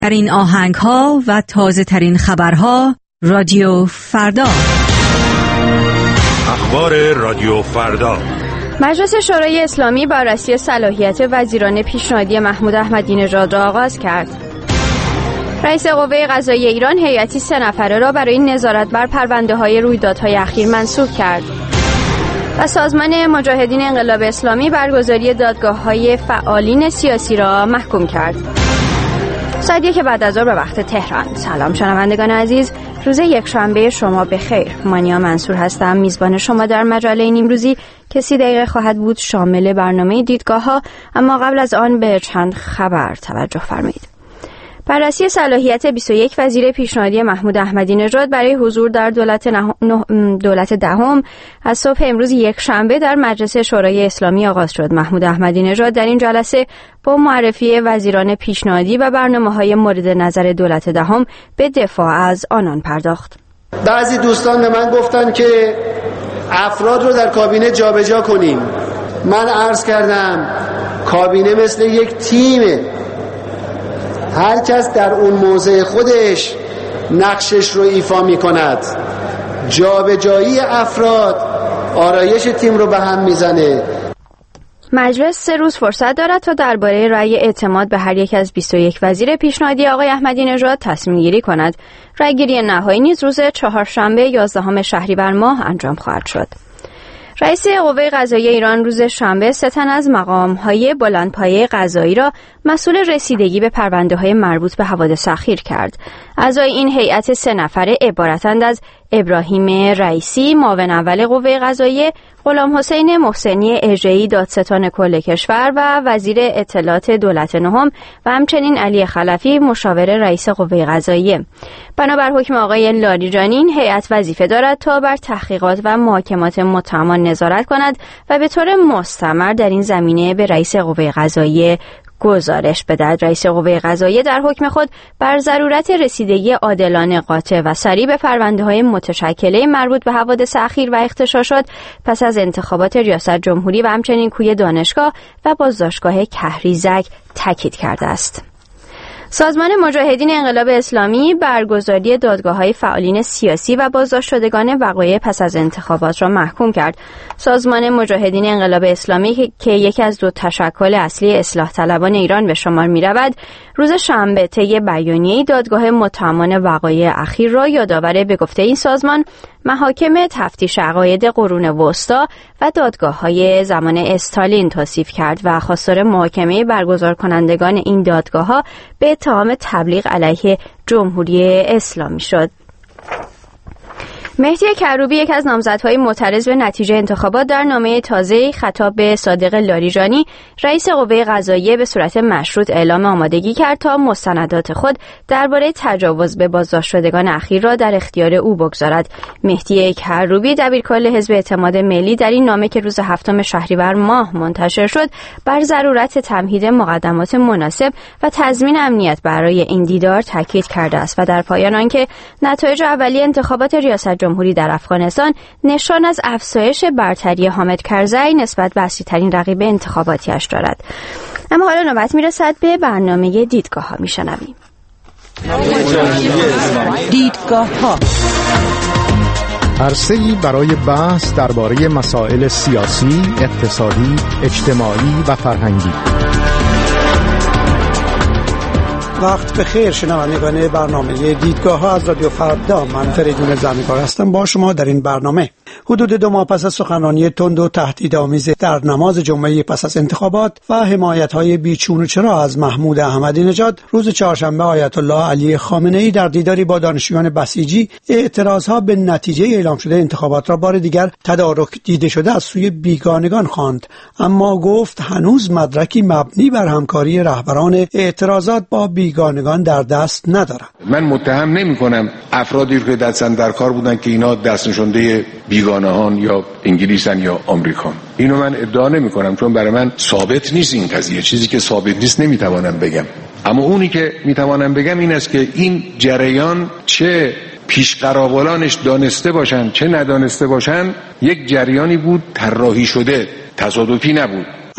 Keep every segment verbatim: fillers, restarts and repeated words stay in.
در این آهنگ ها و تازه ترین خبرها رادیو فردا. اخبار رادیو فردا. مجلس شورای اسلامی بررسی صلاحیت وزیران پیشنهادی محمود احمدی نژاد را آغاز کرد. رئیس قوه قضاییه ایران هیئتی سه نفره را برای نظارت بر پرونده‌های رویدادهای اخیر منصوب کرد. و سازمان مجاهدین انقلاب اسلامی برگزاری دادگاه‌های فعالین سیاسی را محکوم کرد. ساعت یک بعد از ظهر به وقت تهران. سلام شنوندگان عزیز، روز یکشنبه شما بخیر. مانیا منصور هستم، میزبان شما در مجله نیمروزی که سی دقیقه خواهد بود شامل برنامه دیدگاه‌ها، اما قبل از آن به چند خبر توجه فرمایید. بررسی صلاحیت بیست و یک وزیر پیشنهادی محمود احمدی نژاد برای حضور در دولت, نه... دولت دهم از صبح امروز یک شنبه در مجلس شورای اسلامی آغاز شد. محمود احمدی نژاد در این جلسه با معرفی وزیران پیشنهادی و برنامه‌های مورد نظر دولت دهم به دفاع از آنان پرداخت. بعضی دوستان به من گفتن که افراد رو در کابینه جابجا کنیم. من عرض کردم کابینه مثل یک تیمه، هر کس در اون موضع خودش نقشش رو ایفا می کند. جابجایی افراد آرایش تیم رو به هم میزنه. مجلس سه روز فرصت دارد تا درباره رأی اعتماد به هر یک از بیست و یک وزیر پیشنهادی آقای احمدی نژاد تصمیم گیری کند. رأیگیری نهایی نیز روز چهارشنبه یازدهم شهریور ماه انجام خواهد شد. رئیس قوه قضاییه ایران روز شنبه سه تن از مقام‌های بلندپایه قضایی را مسئول رسیدگی به پرونده‌های مربوط به حوادث اخیر کرد. اعضای این هیئت سه نفره عبارتند از ابراهیم رئیسی معاون اول قوه قضاییه، غلام حسین محسنی اژه‌ای دادستان کل کشور و وزیر اطلاعات دولت نهم و همچنین علی خلفی مشاور رئیس قوه قضاییه. بنابر حکم آقای لاریجانی این هیئت وظیفه دارد تا بر تحقیقات و محاکمات متهمان نظارت کند و به طور مستمر در این زمینه به رئیس قوه قضاییه گزارش بدهد. رئیس قوه قضاییه در حکم خود بر ضرورت رسیدگی عادلانه، قاطع و سریع به پرونده‌های متشکله مربوط به حوادث اخیر و اغتشاشات پس از انتخابات ریاست جمهوری و همچنین کوی دانشگاه و بازداشتگاه کهریزک تاکید کرده است. سازمان مجاهدین انقلاب اسلامی برگزاری دادگاه‌های فعالین سیاسی و بازداشت شدگان وقایع پس از انتخابات را محکوم کرد. سازمان مجاهدین انقلاب اسلامی که یکی از دو تشکل اصلی اصلاح طلبان ایران به شمار می‌رود، روز شنبه طی بیانیه‌ای دادگاه متهمان وقایع اخیر را یادآور به گفته این سازمان محاکم تفتیش عقاید قرون وسطی و دادگاه‌های زمان استالین توصیف کرد و خواستار محاکمه برگزار کنندگان این دادگاه‌ها به اتهام تبلیغ علیه جمهوری اسلامی شد. مهدی کروبی، یک از نامزدهای معترض به نتیجه انتخابات، در نامه تازه‌ای خطاب به صادق لاریجانی رئیس قوه قضاییه به صورت مشروط اعلام آمادگی کرد تا مستندات خود درباره تجاوز به بازداشت شدگان اخیر را در اختیار او بگذارد. مهدی کروبی دبیرکل حزب اعتماد ملی در این نامه که روز هفتم شهریور ماه منتشر شد بر ضرورت تمهید مقدمات مناسب و تضمین امنیت برای این دیدار تاکید کرده است و در پایان آنکه نتایج اولیه انتخابات ریاست جمهوری در افغانستان نشان از افزایش برتری حامد کرزی نسبت به اصلی‌ترین رقیب انتخاباتیش دارد. اما حالا نوبت میرسد به برنامه دیدگاه ها. میشنویم دیدگاه ها، عرصه‌ای برای بحث درباره مسائل سیاسی، اقتصادی، اجتماعی و فرهنگی. وقت بخیر شنوندگان برنامه دیدگاه ها از رادیو فردا. من فریدون زمیکار هستم با شما در این برنامه. حدود دو ماه پس از سخنرانی تند و تهدیدآمیز در نماز جمعه پس از انتخابات و حمایت‌های بیچون و چرا از محمود احمدی نژاد، روز چهارشنبه آیت الله علی خامنه‌ای در دیداری با دانشجویان بسیجی اعتراضها به نتیجه اعلام شده انتخابات را بار دیگر تدارک دیده شده از سوی بیگانگان خواند، اما گفت هنوز مدرکی مبنی بر همکاری رهبران اعتراضات با بیگانگان در دست ندارد. من متهم نمی‌کنم افرادی که دستن در کار بودن که اینا دست نشانده بیگانهان یا انگلیسن یا آمریکان. اینو من ادعا نمی کنم چون برای من ثابت نیست این قضیه. چیزی که ثابت نیست نمیتوانم بگم. اما اونی که میتوانم بگم این است که این جریان چه پیشقراولانش دانسته باشن چه ندانسته باشن یک جریانی بود طراحی شده، تصادفی نبود.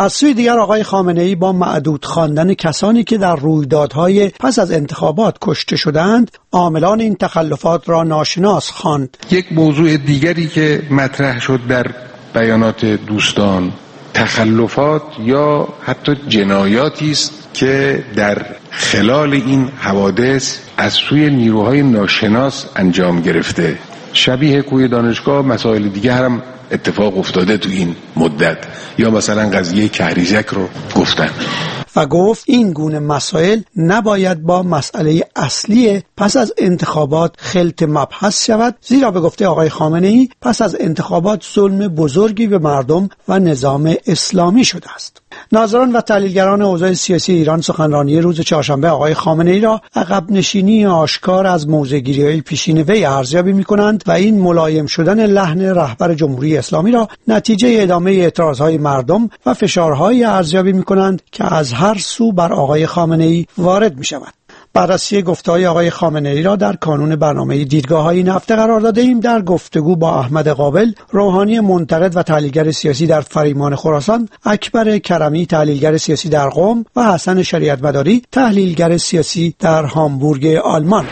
از سوی دیگر آقای خامنه‌ای با معدود خواندن کسانی که در رویدادهای پس از انتخابات کشته شدند، عاملان این تخلفات را ناشناس خواند. یک موضوع دیگری که مطرح شد در بیانات دوستان، تخلفات یا حتی جنایاتی است که در خلال این حوادث از سوی نیروهای ناشناس انجام گرفته. شبیه کوی دانشگاه مسائل دیگه هم اتفاق افتاده تو این مدت، یا مثلا قضیه کهریزک رو گفتن و گفت این گونه مسائل نباید با مسئله اصلی پس از انتخابات خلط مبحث شود، زیرا به گفته آقای خامنه‌ای پس از انتخابات ظلم بزرگی به مردم و نظام اسلامی شده است. ناظران و تحلیلگران اوضاع سیاسی ایران سخنرانی روز چهارشنبه آقای خامنه‌ای را عقب نشینی آشکار از موضع‌گیری‌های پیشین وی ارزیابی می‌کنند و این ملایم شدن لحن رهبر جمهوری اسلامی را نتیجه ادامه اعتراضهای مردم و فشارهای ارزیابی می‌کنند که از هر سو بر آقای خامنه‌ای وارد می‌شود. بررسی گفته‌های آقای خامنه‌ای را در کانون برنامه دیدگاه‌های این هفته قرار داده‌ایم. در گفتگو با احمد قابل، روحانی منتقد و تحلیلگر سیاسی در فریمان خراسان، اکبر کرمی تحلیلگر سیاسی در قم و حسن شریعت مداری تحلیلگر سیاسی در هامبورگ آلمان.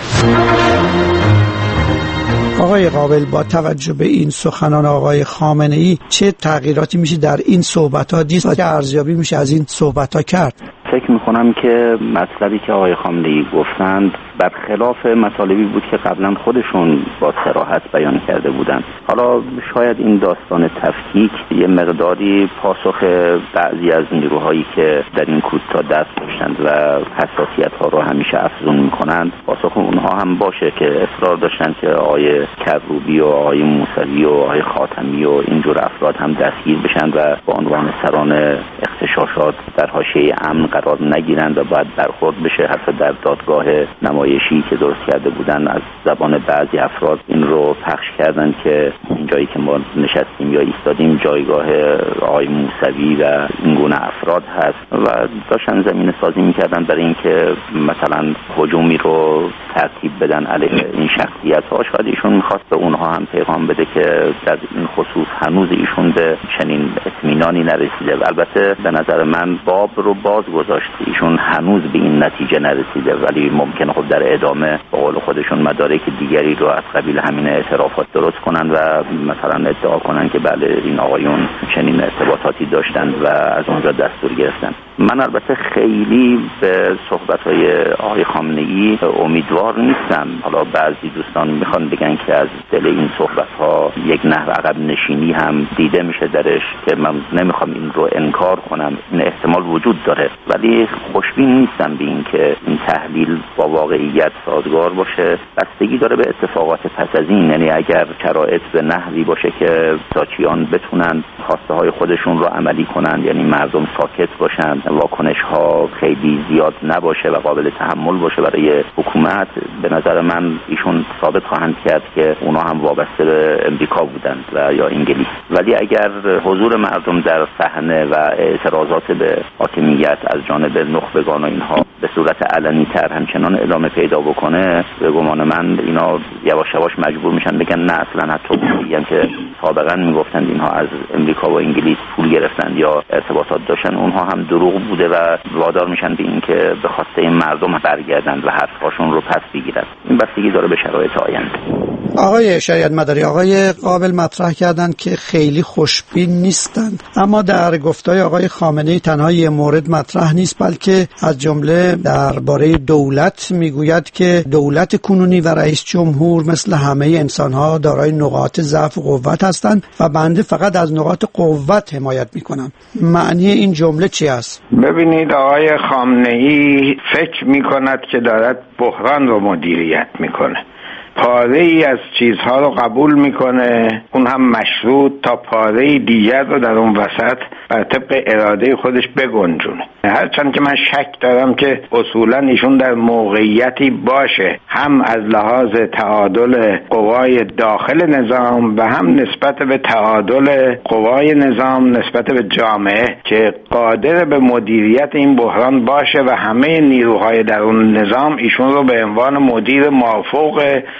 آقای قابل، با توجه به این سخنان آقای خامنه‌ای چه تغییراتی میشه در این صحبت‌ها دید و چه ارزیابی میشه از این صحبت‌ها کرد؟ فکر میکنم که مطلبی که آقای خامنه‌ای گفتند برخلاف مطالبی بود که قبلا خودشون با صراحت بیان کرده بودند. حالا شاید این داستان تفکیک یه مقداری پاسخ بعضی از نیروهایی که در این کودتا دست داشتند و حساسیت ها رو همیشه افزون میکنند، پاسخ اونها هم باشه که اصرار داشتند که آقای کروبی و آقای موسوی و آقای خاتمی و اینجور افراد هم دستگیر بشن و با عنوان سران اغتشاشات در حاشیه امن قرار نگیرند و باید برخورد بشه. حتی در دادگاه نمایشی که درست کرده بودن از زبان بعضی افراد این رو پخش کردن که اینجایی که ما نشستیم یا ایستادیم جایگاه آقای موسوی و این گونه افراد هست و داشتن زمین سازی میکردن برای اینکه مثلا هجومی رو ترتیب بدن علیه این شخصیت ها. شاید ایشون میخواست به اونها هم پیغام بده که در این خصوص هنوز ایشون به چنین اطمینانی نرسیده و البته به نظر من باب رو باز گذاشت. ایشون هنوز به این نتیجه نرسیده، ولی ممکنه خب در ادامه به قول خودشون مدارک دیگری رو از قبیل همین اعترافات درست کنن و مثلا ادعا کنن که بله این آقایون چنین ارتباطاتی داشتند و از اونجا دستور گرفتن. من البته خیلی به صحبت‌های آقای خامنه‌ای امیدوار نیستم. حالا بعضی دوستان میخوان بگن که از دل این صحبت‌ها یک نحو عقب نشینی هم دیده میشه درش که من نمیخوام این رو انکار کنم، این احتمال وجود داره، ولی خوشبین نیستم به این که این تحلیل با واقعیت سازگار باشه. بستگی داره به اتفاقات پس از این، یعنی اگر شرایط به نحوی باشه که ساچیان بتونن خواسته های خودشون رو عملی کنن، یعنی مردم ساکت باشن، واکنش ها خیلی زیاد نباشه و قابل تحمل باشه برای حکومت، به نظر من ایشون ثابت خواهند کرد که اونا هم وابسته به امریکا بودند و یا انگلیس. ولی اگر حضور مردم در صحنه و اعتراضات به حاکمیت از جانب نخبگان و اینها به صورت علنی تر همچنان ادامه پیدا بکنه، به گمان من اینا یواش یواش مجبور میشن بگن نه اصلا حتی میگن که سابقا میگفتند اینها از امریکا و انگلیس پول گرفتند یا ارتباطات داشتن، اونها هم دروغ بوده و وادار میشن به این که به خواسته مردم برگردند و حرفاشون رو پس بگیرند. این بستگی داره به شرایط آینده. آقای شریعت مداری، آقای قابل مطرح کردند که خیلی خوشبین نیستند، اما در گفتهای آقای خامنه‌ای تنها یه مورد مطرح نیست، بلکه از جمله درباره دولت میگوید که دولت کنونی و رئیس جمهور مثل همه انسان‌ها دارای نقاط ضعف و قوت هستند و بنده فقط از نقاط قوت حمایت میکنم. معنی این جمله چی است؟ ببینید، آقای خامنه‌ای فکر میکند که دارد بحران رو مدیریت میکنه. پاره ای از چیزها رو قبول میکنه، اون هم مشروط، تا پاره دیگر رو در اون وسط بر طبق اراده خودش بگنجونه. هرچند که من شک دارم که اصولا ایشون در موقعیتی باشه هم از لحاظ تعادل قوای داخل نظام و هم نسبت به تعادل قوای نظام نسبت به جامعه که قادر به مدیریت این بحران باشه و همه نیروهای در اون نظام ایشون رو به عنوان مدیر مافوق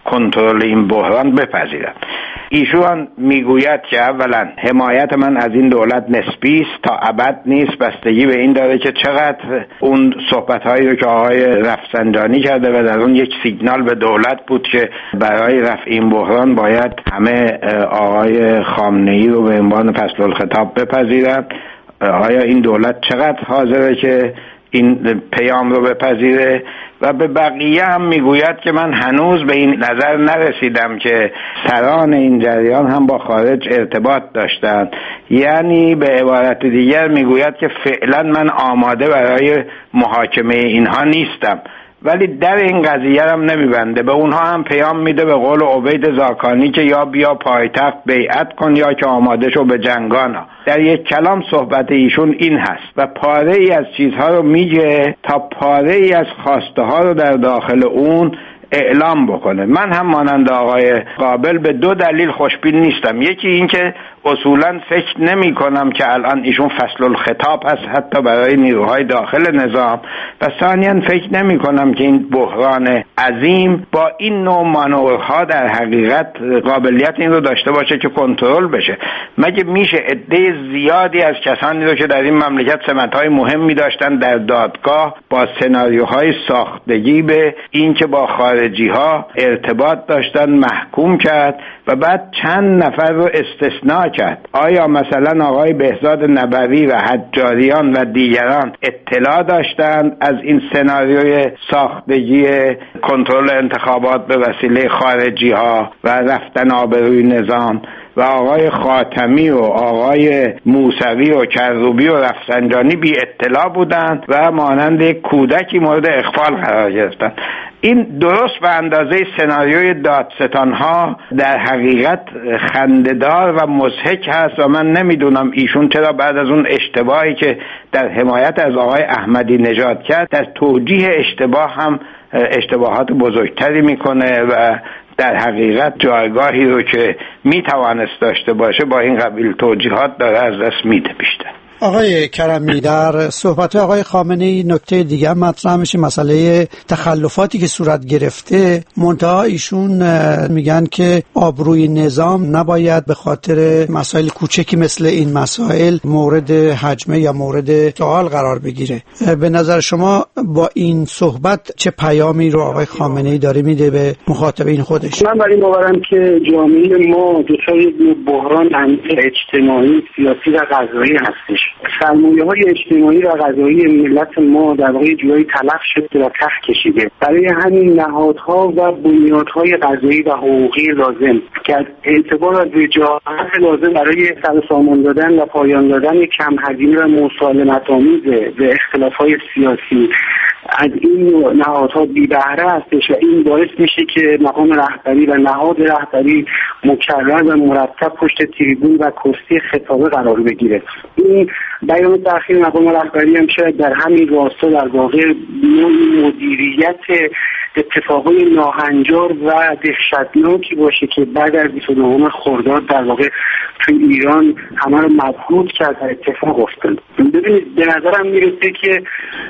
کنترل این بحران بپذیرم. ایشون میگوید که اولا حمایت من از این دولت نسبی است، تا ابد نیست، بستگی به این داره که چقدر اون صحبت‌هایی رو که آقای رفسنجانی کرده و در اون یک سیگنال به دولت بود که برای رفع این بحران باید همه آقای خامنه‌ای رو به عنوان فصل الخطاب بپذیرند. آیا این دولت چقدر حاضره که این پیام رو بپذیره؟ و به بقیه هم میگوید که من هنوز به این نظر نرسیدم که سران این جریان هم با خارج ارتباط داشتند. یعنی به عبارت دیگر میگوید که فعلا من آماده برای محاکمه اینها نیستم، ولی در این قضیه هم نمیبنده. به اونها هم پیام میده به قول عبید زاکانی که یا بیا پایتخت بیعت کن یا که آماده شو به جنگانا. در یک کلام صحبت ایشون این هست و پاره ای از چیزها رو میگه تا پاره ای از خواسته ها رو در داخل اون اعلام بکنه. من هم مانند آقای قابل به دو دلیل خوشبین نیستم. یکی این که اصولا فکر نمی کنم که الان ایشون فصل الخطاب هست حتی برای نیروهای داخل نظام، و ثانیاً فکر نمی کنم که این بحران عظیم با این نوع مانورها در حقیقت قابلیت این رو داشته باشه که کنترل بشه. مگه میشه عده زیادی از کسانی رو که در این مملکت سمت‌های مهمی داشتن در دادگاه با سناریوهای ساختگی به این که با خارجی ها ارتباط داشتن محکوم کرد و بعد چند نفر رو استثناء کرد؟ آیا مثلا آقای بهزاد نبوی و حجاریان و دیگران اطلاع داشتند از این سناریوی ساختگی کنترل انتخابات به وسیله خارجی ها و رفتن آبروی نظام؟ و آقای خاتمی و آقای موسوی و کروبی و رفسنجانی بی اطلاع بودند و مانند یک کودکی مورد اغفال قرار گرفتند. این درست به اندازه سناریوی دادستان ها در حقیقت خنده‌دار و مضحک هست و من نمیدونم ایشون چرا بعد از اون اشتباهی که در حمایت از آقای احمدی نژاد کرد در توجیه اشتباه هم اشتباهات بزرگتری میکنه و در حقیقت جایگاهی رو که میتوانست داشته باشه با این قبیل توجیهات داره از دست میده بیشتر. آقای کرمی، در صحبت آقای خامنه‌ای نکته دیگه مطرح میشه، مسئله تخلفاتی که صورت گرفته. منتها ایشون میگن که آبروی نظام نباید به خاطر مسائل کوچکی مثل این مسائل مورد هجمه یا مورد سوال قرار بگیره. به نظر شما با این صحبت چه پیامی رو آقای خامنه‌ای داره میده به مخاطبین خودش؟ من برای باورم که جامعه ما دچار یک بحران عمیق اجتماعی، سیاسی و قضایی هستش. سرمایه‌های اجتماعی و غذایی ملت ما در واقع جایی تلف شده و تخ کشیده. برای همین نهادها و بنیادهای غذایی و حقوقی لازم که اعتبار از وجاهت لازم برای سرسامان دادن و پایان دادن کم هزینه و مسالمت‌آمیز به اختلاف‌های سیاسی از این نهادها بی بهره هستش و این باعث میشه که مقام رهبری و نهاد رهبری مکرر و مرتب پشت تریبون و کرسی خطابه قرار بگیره. این بیان تأخیر مقام رهبری هم شاید در همین راستا در واقع نوعی مدیریت اتفاقای ناهنجار و دهشتناکی باشه که بعد از بیست و نهم خرداد در واقع تو ایران همه رو مبهوت کرد و اتفاق افتاد. ببینید به نظرم میرسه که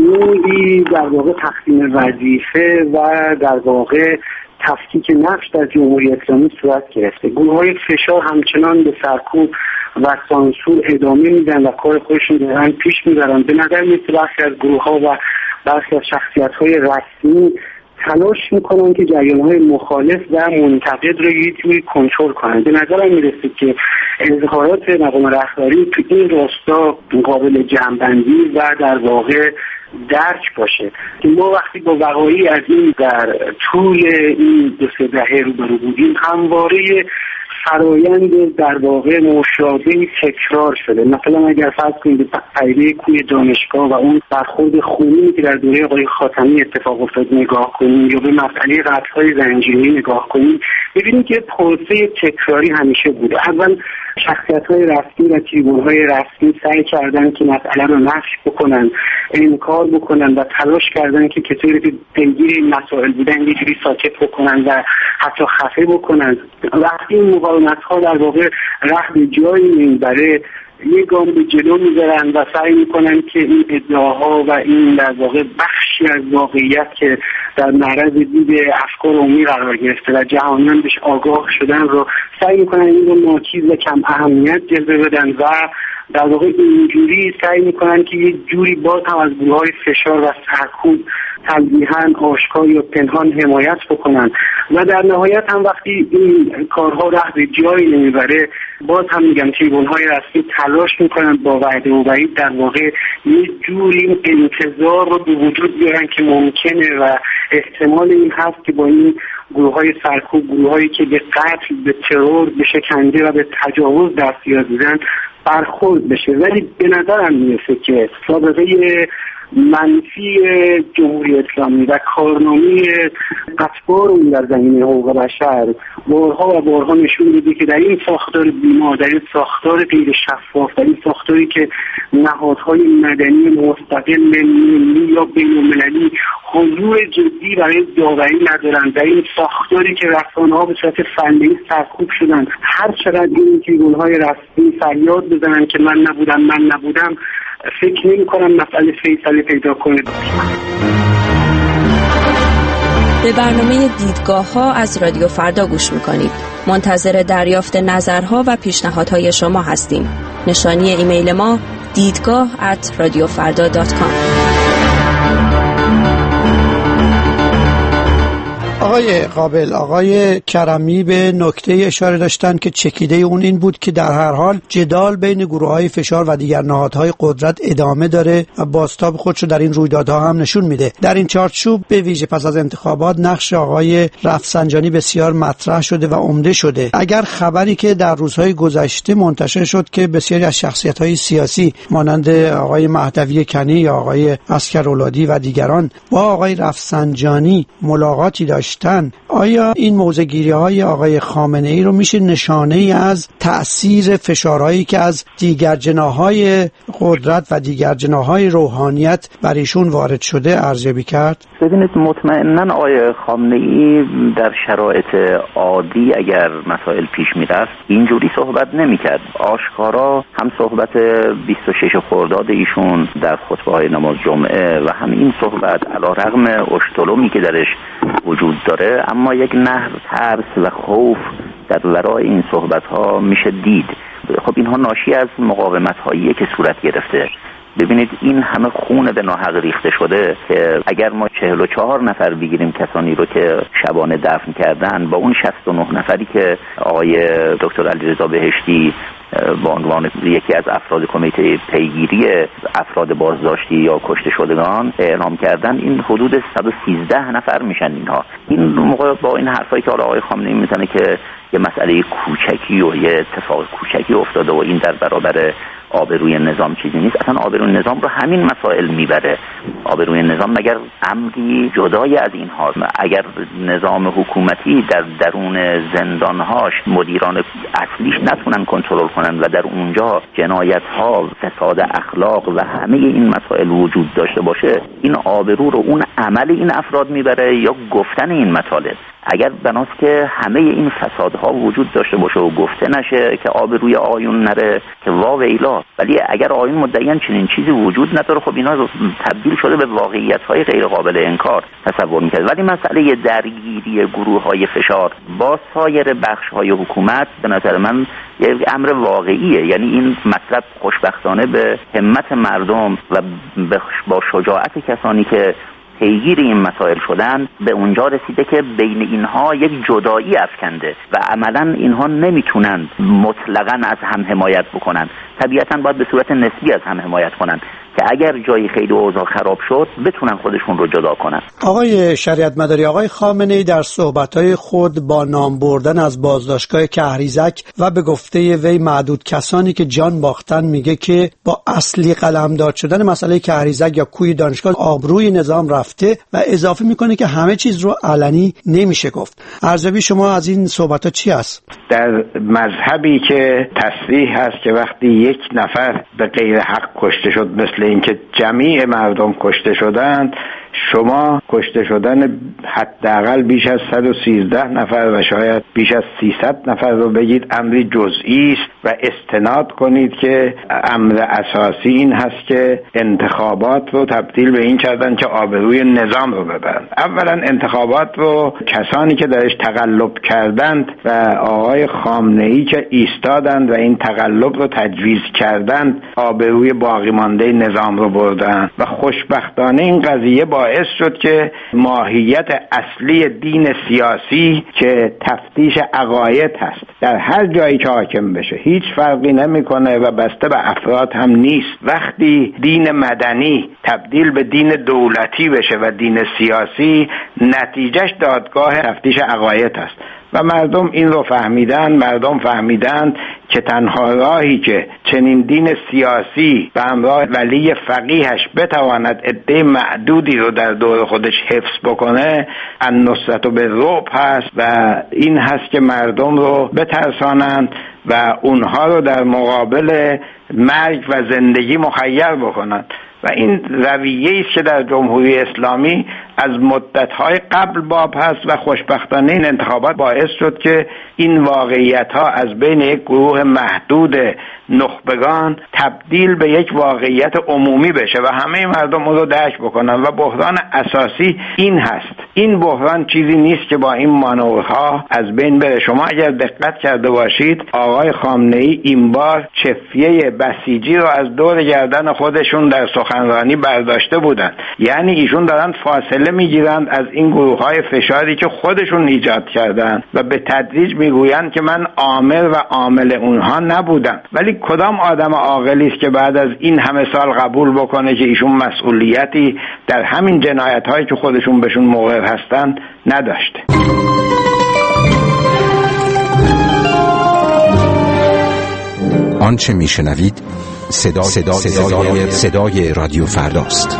نوعی در واقع تقسیم وظیفه و در واقع تفکیک نقش در جمهوری اسلامی صورت گرفته. گروه‌های فشار همچنان به سرکوب و سانسور ادامه میدن و کار خودشون دارن پیش میبرن. به نظر میاد برخی از گروه‌ها و برخی از شخصیت‌های رسمی تلاش میکنن که جریان‌های مخالف و منتقد رو یه جوری کنترل کنن. به نظرم میرسه که اظهارات مقام رهبری تو این راستا قابل جمع‌بندی و در واقع درک باشه که ما وقتی با وقایعی از این در طول این دو سه دهه روبرو بودیم همواره فرایند در واقع مشابهی تکرار شده. مثلا اگر فرض کنید به پیره کوی دانشگاه و اون برخورد خونینی که در دوره آقای خاتمی اتفاق افتاد نگاه کنیم یا به مسئله قتل‌های زنجیره‌ای نگاه کنیم، ببینید که پروسه تکراری همیشه بوده. اول شخصیت‌های رسمی و تریبون‌های رسمی سعی کردن که مسئله رو نفی بکنن، انکار بکنن و تلاش کردن که کسایی که پیگیر این مسائل بودن یه جوری ساکت بکنن و حتی خفه بکنن. وقتی این مقاومت‌ها در واقع راه به جایی میبره یک گام به جلو میذارن و سعی میکنن که این ادعاها و این در واقع بخشی از واقعیت که در معرض دید افکار عمومی قرار گرفته و جهانیان بهش آگاه شدن رو سعی میکنن این رو ناچیز و کم اهمیت جلوه بدن و در واقع اینجوری سعی میکنن که یک جوری باز هم از گروه‌های فشار و سرکوب تلویحاً آشکار یا پنهان حمایت بکنن و در نهایت هم وقتی این کارها ره به جایی نمیبره باز هم میگم تریبون‌های رسمی تلاش میکنن با وعده و وعید در واقع یک جوری انتظار رو به وجود بیارن که ممکنه و احتمال این هست که با این گروه‌های سرکوب، گروه‌هایی که به قتل، به ترور، به شکنجه و به تجاوز دست یازیدن برخورد بشه. ولی به نظرم میرسه که سابقه منفی جمهوری اسلامی و کارنامه قطبار اون در زمینه حقوق بشر بارها و بارها نشون میده که در این ساختار بیمار، در این ساختار غیر شفاف، در این ساختاری که نهادهای مدنی مستقل ملی یا بین‌المللی حضور جدی برای داوری ندارن، در این ساختاری که رسانه‌ها به صورت فنی سرکوب شدن، هر چقدر این تریبون‌های رسمی فریاد بزنن که من نبودم من نبودم فکر نمی کنم مسئله فیصله پیدا کنه. به برنامه دیدگاه ها از رادیو فردا گوش میکنید. منتظر دریافت نظرها و پیشنهادهای شما هستیم. نشانی ایمیل ما دیدگاه ات رادیو فردا دات کام. آقای قابل، آقای کرمی به نکته اشاره داشتن که چکیده اون این بود که در هر حال جدال بین گروه‌های فشار و دیگر نهادهای قدرت ادامه داره و بازتاب خودشو در این رویدادها هم نشون میده. در این چارچوب به ویژه پس از انتخابات نقش آقای رفسنجانی بسیار مطرح شده و عمده شده. اگر خبری که در روزهای گذشته منتشر شد که بسیاری از شخصیت‌های سیاسی مانند آقای مهدوی کنی یا آقای عسکرولادی و دیگران با آقای رفسنجانی ملاقاتی داشت، آیا این موضع‌گیری های آقای خامنه ای رو میشه نشانه ای از تأثیر فشارهایی که از دیگر جناح‌های قدرت و دیگر جناح‌های روحانیت بر ایشون وارد شده ارزیابی کرد؟ ببینید مطمئناً آقای خامنه ای در شرایط عادی اگر مسائل پیش میرفت اینجوری صحبت نمی‌کرد. آشکارا هم صحبت بیست و شش خرداد ایشون در خطبه‌های نماز جمعه و هم این صحبت علیرغم اشتلومی که درش وجود داره اما یک نهر ترس و خوف در ورای این صحبت ها میشه دید. خب اینها ناشی از مقاومت هایی که صورت گرفته. ببینید این همه خون به ناحق ریخته شده که اگر ما چهل و چهار نفر بگیریم کسانی رو که شبانه دفن کردن با اون شصت و نه نفری که آقای دکتر علیرضا بهشتی با عنوان یکی از افراد کمیته پیگیری افراد بازداشتی یا کشته شدگان اعلام کردن، این حدود صد و سیزده نفر میشن. اینها این موقع با این حرفایی که آقای خامنه‌ای میزنه که یه مسئله کوچکی و یه اتفاق کوچکی افتاده و این در برابر آبروی نظام چیزی نیست. اصلا آبروی نظام رو همین مسائل میبره. آبروی نظام مگر امری جدای از اینها؟ اگر نظام حکومتی در درون زندانهاش مدیران اصلیش نتونن کنترل کنن و در اونجا جنایت‌ها، فساد اخلاق و همه این مسائل وجود داشته باشه، این آبرو رو اون عمل این افراد میبره یا گفتن این مطالب؟ اگر بناست که همه این فسادها وجود داشته باشه و گفته نشه که آبروی آیون نره که واویلا، ولی اگر آیون مدعیان چنین چیزی وجود نداره خب اینا تبدیل شده به واقعیت‌های غیر قابل انکار تصور می‌کرد. ولی مسئله درگیری گروه‌های فشار با سایر بخش‌های حکومت به نظر من یک امر واقعیه. یعنی این مطلب خوشبختانه به همت مردم و با شجاعت کسانی که پیگیر این مسائل شدن به اونجا رسیده که بین اینها یک جدایی افکنده و عملاً اینها نمیتونن مطلقاً از هم حمایت بکنن. طبیعتاً باید به صورت نسبی از هم حمایت کنن که اگر جایی خیلی اوضاع خراب شد بتونن خودشون رو جدا کنن. آقای شریعت مداری، آقای خامنه ای در صحبت‌های خود با نام بردن از بازداشتگاه کهریزک و به گفته وی معدود کسانی که جان باختن میگه که با اصلی قلمداد شدن مسئله کهریزک یا کوی دانشگاه آبروی نظام رفته و اضافه میکنه که همه چیز رو علنی نمیشه گفت. ارزیابی شما از این صحبت‌ها چی است؟ در مذهبی که تصریح هست که وقتی یک نفر به غیر حق کشته شد مثل اینکه جمیع مردم کشته شدند، شما کشته شدن حداقل بیش از صد و سیزده نفر و شاید بیش از سیصد نفر رو بگید امری جزئی است و استناد کنید که امر اساسی این هست که انتخابات رو تبدیل به این کردن که آبروی نظام رو ببرن. اولا انتخابات رو کسانی که درش تقلب کردند و آقای خامنه‌ای که ایستادند و این تقلب رو تجویز کردند آبروی باقی مانده نظام رو بردن و خوشبختانه این قضیه باعث شد که ماهیت اصلی دین سیاسی که تفتیش عقاید هست در هر جایی که حاکم بشه هیچ فرقی نمیکنه و بسته به افراد هم نیست. وقتی دین مدنی تبدیل به دین دولتی بشه و دین سیاسی نتیجهش دادگاه تفتیش عقاید هست و مردم این رو فهمیدن. مردم فهمیدن که تنها راهی که چنین دین سیاسی به همراه ولی فقیهش بتواند عده معدودی رو در دور خودش حفظ بکنه النصرة بالرعب هست و این هست که مردم رو بترسانند و اونها رو در مقابل مرگ و زندگی مخیر بکنند و این رویه‌ای است که در جمهوری اسلامی از مدت‌های قبل باب هست و خوشبختانه این انتخابات باعث شد که این واقعیت‌ها از بین یک گروه محدود نخبگان تبدیل به یک واقعیت عمومی بشه و همه مردم اون رو درک بکنن و بحران اساسی این هست. این بحران چیزی نیست که با این مانورها از بین بره. شما اگر دقت کرده باشید آقای خامنه‌ای این بار چفیه بسیجی رو از دور گردن خودشون در سخنرانی برداشته بودن، یعنی ایشون دارن فاصله میگیرند از این گروه‌های فشاری که خودشون ایجاد کردن و به تدریج میگویند که من آمر و عامل اونها نبودم. ولی کدام آدم عاقلی است که بعد از این همه سال قبول بکنه که ایشون مسئولیتی در همین جنایت‌هایی که خودشون بهشون مقر هستن نداشته؟ آنچه میشنوید صدا صدا صدای, صدای رادیو فرداست.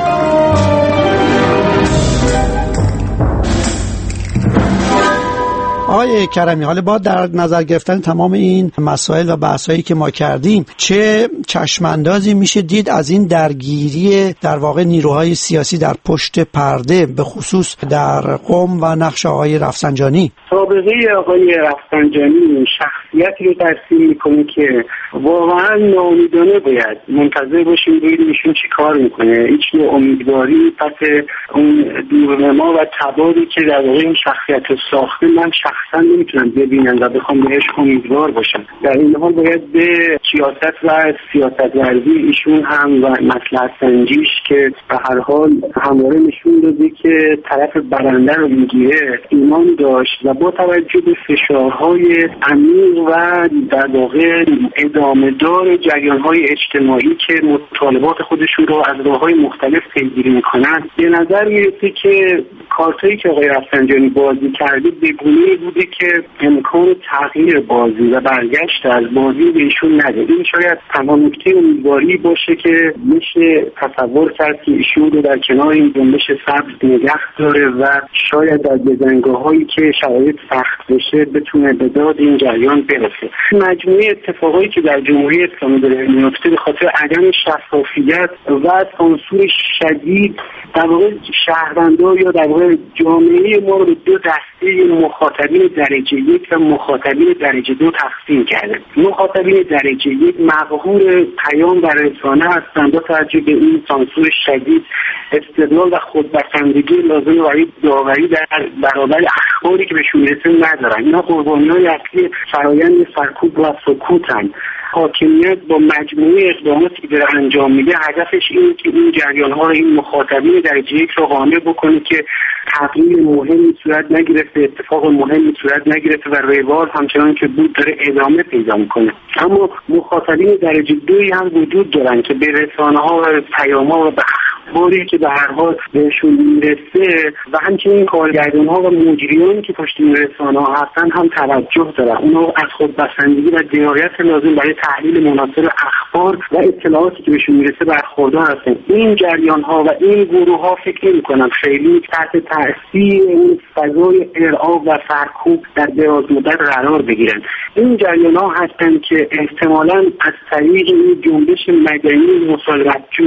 آقای کرمی، حالا با در نظر گرفتن تمام این مسائل و بحثایی که ما کردیم چه چشماندازی میشه دید از این درگیری در واقع نیروهای سیاسی در پشت پرده به خصوص در قم و نقش آقای رفسنجانی؟ سابقه آقای رفسنجانی شخصیتی رو ترسیم میکنه که واقعا ناامیدانه باید منتظر باشیم ببینیم ایشون چی کار میکنه. هیچ نوع امیدواری پس اون دورنما و تباری که در واقع این شخصیت رو ساخته من شخصا نمیتونم ببینم و بخوام بهش امیدوار باشم. در این حال باید به سیاست و سیاست ورزی ایشون هم و مصلحت سنجیش که به هر حال همواره نشون داده که طرف برنده رو میگیره ایمان داشت و با توجه به فشارهای عمیق و در واقع ادامه دار جریان‌های اجتماعی که مطالبات خودشون رو از راه‌های مختلف پیگیری می‌کنن به نظر میرسه که کارتایی که آقای رفسنجانی بازی کرده به گونه‌ای بوده که امکان تغییر بازی و برگشت از بازی به ایشون نده. این شاید تنها نکته امیدواری باشه که میشه تصور کرد که ایشون رو در کنار این جنبش سبز نگه داره و شاید در بزنگاه‌هایی که شرایط سخت بشه بتونه به داد این جریان برسه. مجموعه اتفاقایی که در جمهوری اسلامی داره میفته به خاطر عدم شفافیت و سانسور شدید در واقع شهروندان یا در واقع جامعه ما رو به دو دسته مخاطبین درجه یک و مخاطبین درجه دو تقسیم کرده. مخاطبین درجه یک مقهور پیام و رسانه هستند با توجه به این سانسور شدید، استدلال و خودبسندگی لازم برای داوری در برابر اخباری که بهشون میرسه ندارن. اینا قربانی‌های اصلی فرایند سرکوب و سکوتن. حاکمیت با مجموعه اقداماتی که داره انجام میده هدفش اینه که این جریان‌ها رو این مخاطبین درجه یک رو قانع بکنه که تغییر مهمی صورت نگرفته، اتفاق مهمی صورت نگرفته و روال همچنان که بود داره ادامه پیدا میکنه. اما مخاطبین درجه دوی هم وجود دارن که به رسانه‌ها و پیام‌ها و به اخباری که به هر حال بهشون میرسه و همچنین کارگردان‌ها و مجریانی که پشت این رسانه‌ها هستن هم توجه دارن. اونا از خودبسندگی و درایت لازم برای تحلیل مناسب اخبار و اطلاعاتی که بهشون میرسه برخوردار هستن. این جریان‌ها و این گروه‌ها فکر نمی‌کنن خیلی تحت تأثیر اون فضای ارعاب و سرکوب در دراز مدت قرار بگیرن. این جریان‌ها هستن که احتمالاً از طریق این جنبش مدنی مصالحت‌جو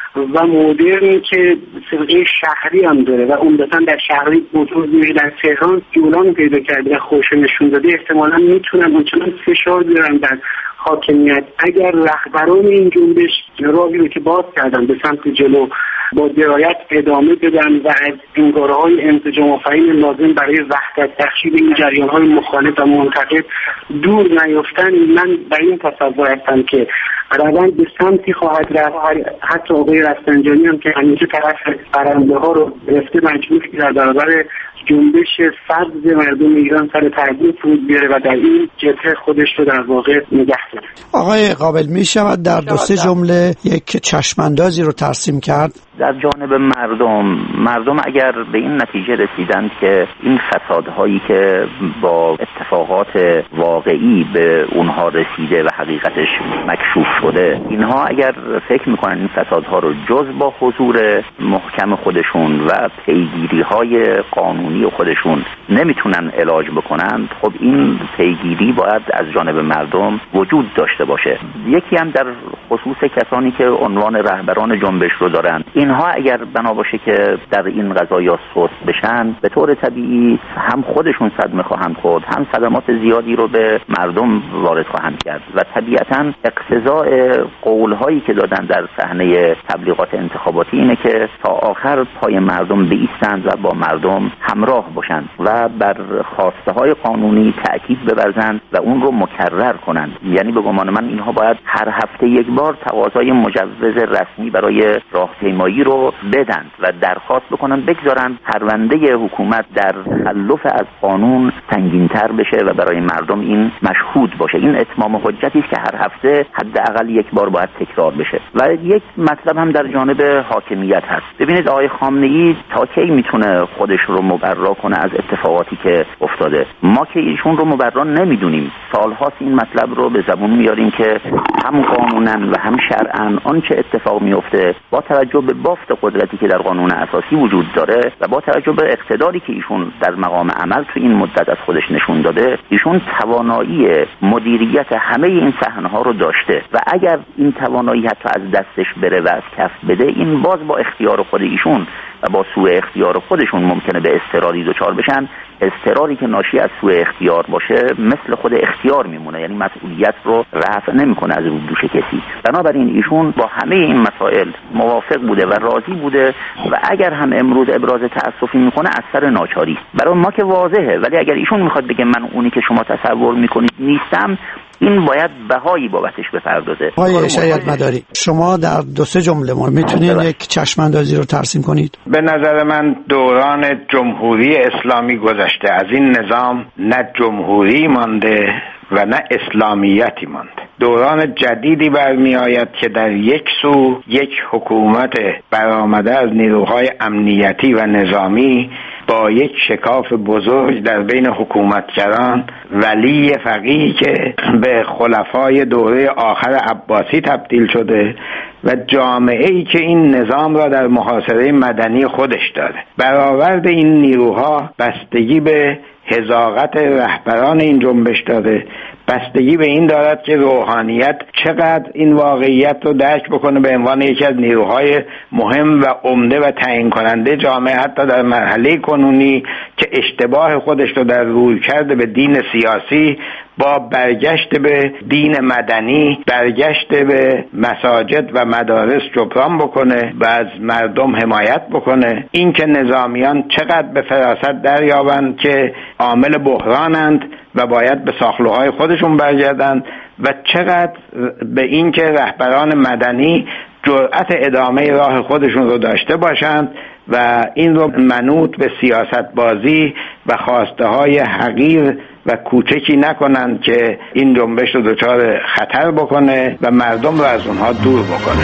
و مدرنی که سرقه شهری هم داره و عمدتاً در شهری بزرگی در تهران جولان پیدا کرده و خوش نشون داده، احتمالاً میتونن اونچنان فشار بیارن در حاکمیت اگر رهبران این جنبش راهی رو که باز کردن به سمت جلو با درایت ادامه بدن و از انگاره‌های انسجام آفرین لازم برای وحدت بخشی به این جریان‌های مخالف و منتقد دور نیفتن، من به این تصور هستم که روند به سمتی خواهد رفت. حتی آقای رفسنجانی هم که همیشه طرف برنده ها رو گرفته مجبور که در برابر جنبش سبز مردم ایران سر تحقیق فرود بیاره و در این جبهه خودش رو در واقع نگه داره. آقای قابل، می شود در دو سه جمله یک چشماندازی رو ترسیم کرد؟ در جانب مردم مردم اگر به این نتیجه رسیدند که این فسادهایی که با اتفاقات واقعی به اونها رسیده و حقیقتش مکشوف شده، اینها اگر فکر میکنن این فسادها رو جز با حضور محکم خودشون و پیگیری‌های قانونی خودشون نمیتونن علاج بکنن، خب این پیگیری باید از جانب مردم وجود داشته باشه. یکی هم در خصوص کسانی که عنوان رهبران جنبش رو دارن، اینها اگر بنا باشه که در این قضایا سست بشن، به طور طبیعی هم خودشون صدمه خواهند خورد، هم صدمات زیادی رو به مردم وارد خواهند کرد و طبیعتاً اقتضاء قولهایی که دادن در صحنه تبلیغات انتخاباتی اینه که تا آخر پای مردم بایستند و با مردم همراه باشند و بر خواسته های قانونی تأکید بورزند و اون رو مکرر کنند. یعنی به گمان من اینها باید هر هفته یک بار تقاضای مجوز رسمی برای راهپیمایی رو بدن و درخواست بکنن بگذارن پرونده حکومت در تخلف از قانون سنگین‌تر بشه و برای مردم این مشهود باشه. این اتمام حجتی است که هر هفته حداقل یک بار باید تکرار بشه. و یک مطلب هم در جانب حاکمیت هست. ببینید آقای خامنه‌ای تا کی میتونه خودش رو مبرا کنه از اتفاقاتی که افتاده؟ ما که ایشون رو مبرا نمیدونیم، سالهاست این مطلب رو به زبون میاریم که هم قانونا و هم شرعاً آنچه اتفاق میفته با توجه به بافت قدرتی که در قانون اساسی وجود داره و با توجه به اقتداری که ایشون در مقام عمل تو این مدت از خودش نشون داده، ایشون توانایی مدیریت همه این صحنه‌ها رو داشته و اگر این توانایی حتی از دستش بره و از کف بده، این باز با اختیار خود ایشون و با سوء اختیار خودشون ممکنه به اضطراری دچار بشن. اضطراری که ناشی از سوء اختیار باشه مثل خود اختیار میمونه، یعنی مسئولیت رو رفع نمیکنه از روی دوش کسی. بنابراین ایشون با همه این مسائل موافق بوده و راضی بوده و اگر هم امروز ابراز تأسفی میکنه از سر ناچاری. برای ما که واضحه، ولی اگر ایشون میخواد بگه من اونی که شما تصور میکنید نیستم، این باید بهایی بابتش بپردازه. آقای شریعت مداری، شما در دو سه جمله ما میتونید یک چشماندازی رو ترسیم کنید؟ به نظر من دوران جمهوری اسلامی گذشته، از این نظام نه جمهوری مانده و نه اسلامیتی مانده. دوران جدیدی برمی آید که در یک سو یک حکومت برآمده از نیروهای امنیتی و نظامی با یک شکاف بزرگ در بین حکومتگران، ولی فقیهی که به خلفای دوره آخر عباسی تبدیل شده و جامعه‌ای که این نظام را در محاصره مدنی خودش داره. برآورد این نیروها بستگی به حذاقت رهبران این جنبش داره، بستگی به این دارد که روحانیت چقدر این واقعیت رو درک بکنه به عنوان یکی از نیروهای مهم و عمده و تعیین کننده جامعه، حتی در مرحله کنونی که اشتباه خودش رو در روی کرده به دین سیاسی با برگشت به دین مدنی، برگشت به مساجد و مدارس جبران بکنه و از مردم حمایت بکنه. این که نظامیان چقدر به فراست دریابند که عامل بحرانند و باید به ساخلوهای خودشون برگردند و چقدر به این که رهبران مدنی جرأت ادامه راه خودشون رو داشته باشند و این رو منوط به سیاست بازی و خواسته های حقیر و کوچکی نکنند که این جنبش رو دچار خطر بکنه و مردم رو از اونها دور بکنه.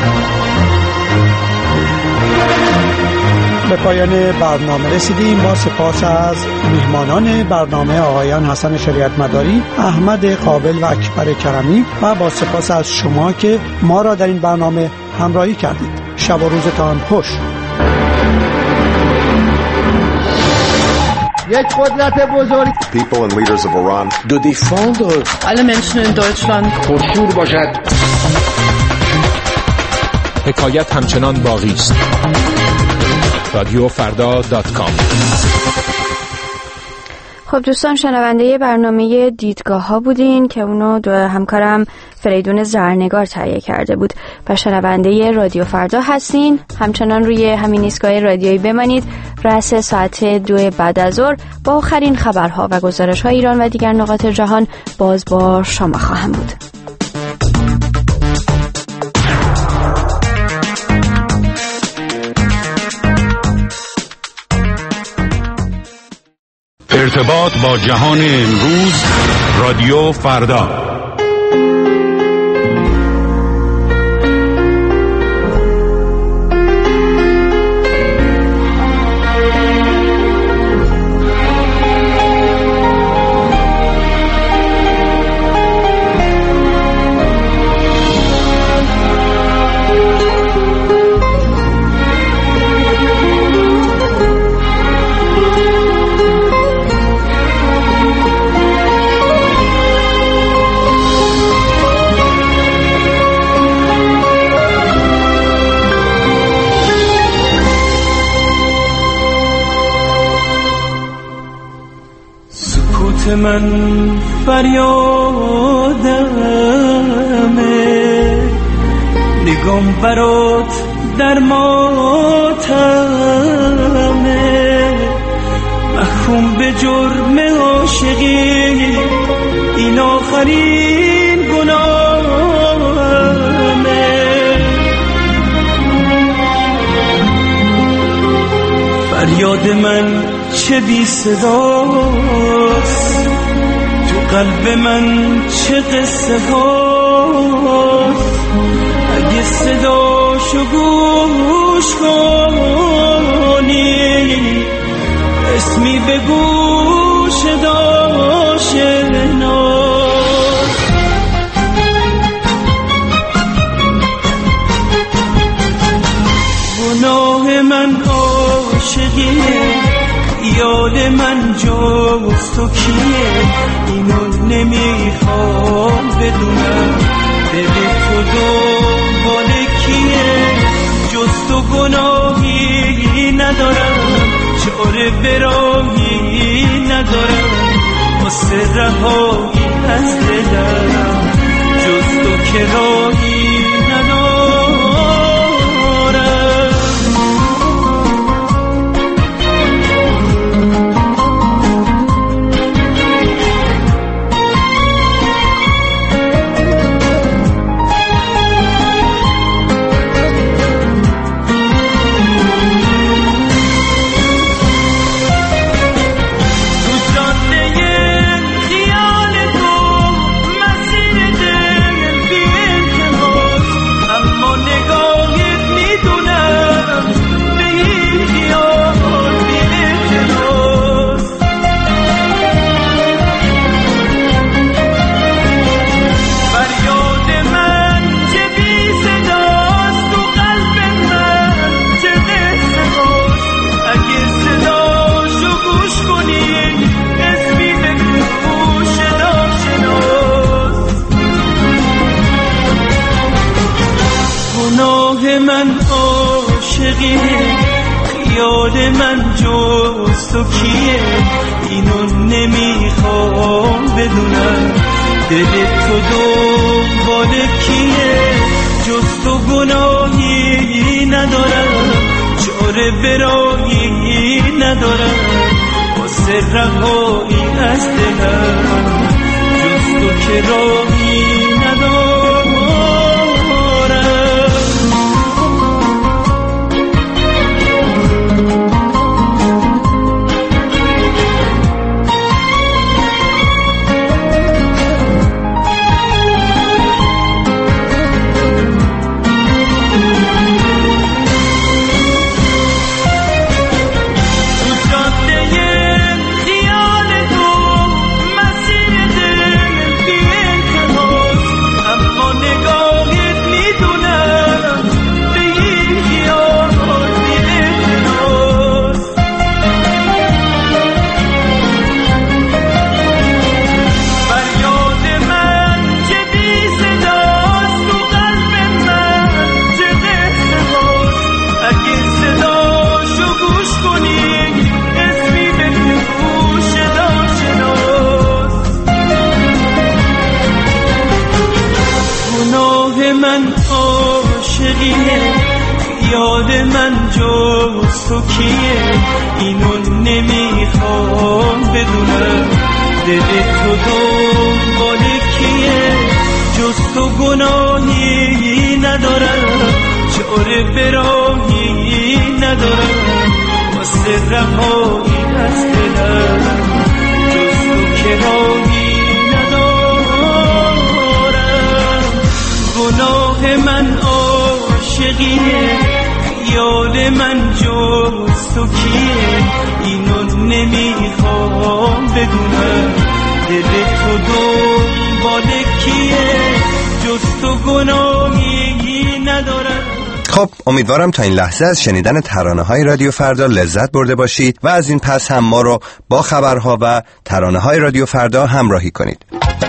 به پایان برنامه رسیدیم. با سپاس از میهمانان برنامه آقایان حسن شریعت مداری، احمد قابل و اکبر کرمی و با سپاس از شما که ما را در این برنامه همراهی کردید. شب و روزتان خوش. یک قدرت بزرگ. People and leaders of Iran do défendre alle Menschen in Deutschland پرشور باشد. حکایت همچنان باقی است. رادیو فردا دات کام. خب دوستان، شنونده برنامه دیدگاه ها بودین که اونو دو همکارم فریدون زرنگار تهیه کرده بود و شنونده رادیو فردا هستین. همچنان روی همین ایستگاه رادیویی بمانید. رأس ساعت دو بعد از ظهر با آخرین خبرها و گزارش های ایران و دیگر نقاط جهان باز با شما خواهم بود. ارتباط با جهان امروز، رادیو فردا. من فریادمه، نگام برات در ماتمه، محکوم به جرم عاشقی، این آخرین گناهمه. فریاد من چه بی صداست، تو قلب من چه قصه هاست. اگه صداشو گوش کنی، اسمی به گوش داشناس. گناه من عاشقیه، یاد من جز تو کیه، اینو نمیخوام بدونم، دل تو دنبال کیه. جز تو گناهی ندارم، چاره براهی ندارم، واسه رهایی از دلم، جز تو که راهی من جز تو کیه، اینو نمیخوام بدونم، دل تو دنبال کیه. جز تو گناهی ندارم، چاره براهی ندارم، واسه رهایی از دلم، جز تو که راهی ندارم. تو کیه اینو نمیخوام بدونم، دل تو دنبال کیه جز تو گناهی ندارم، چاره براهی ندارم واسه رهایی از دلم، جز تو که راهی ندارم. گناه من عاشقیه، خیال من جز تو کیه اینو نمیخوام بدونم، دل تو دنبال کیه جز تو گناهی ندارم. خب امیدوارم تا این لحظه از شنیدن ترانه‌های رادیو فردا لذت برده باشید و از این پس هم ما رو با خبرها و ترانه‌های رادیو فردا همراهی کنید.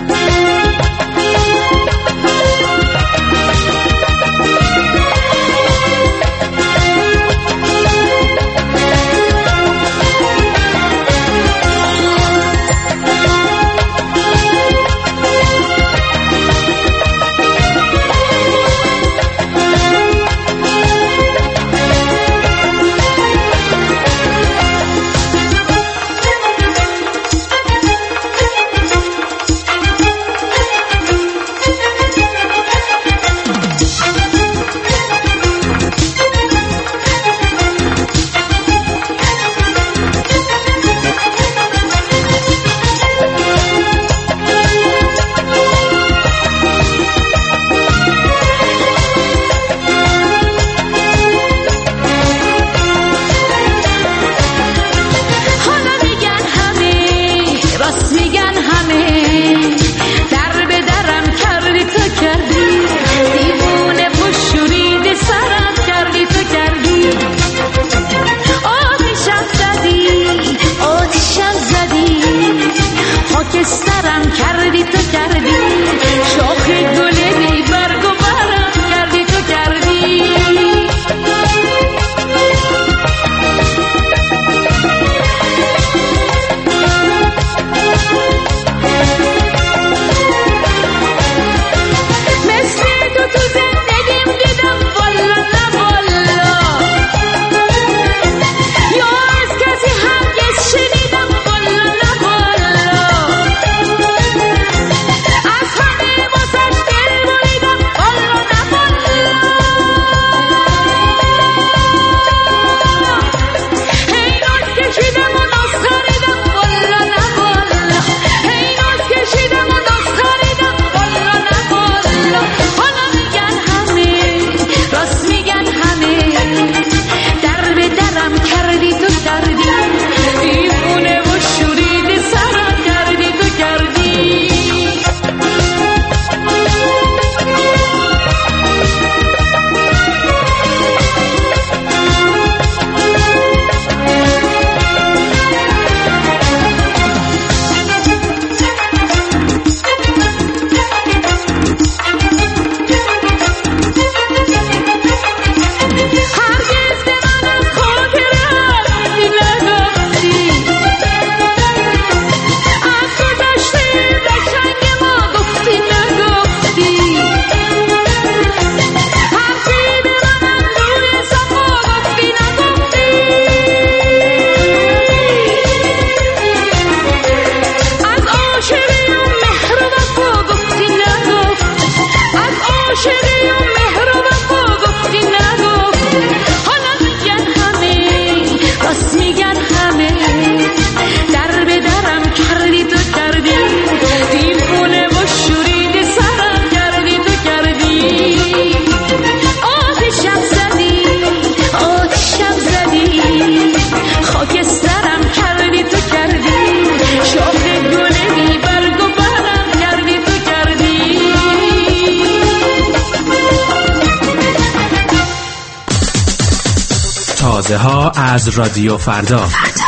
تازه ها از رادیو فردا.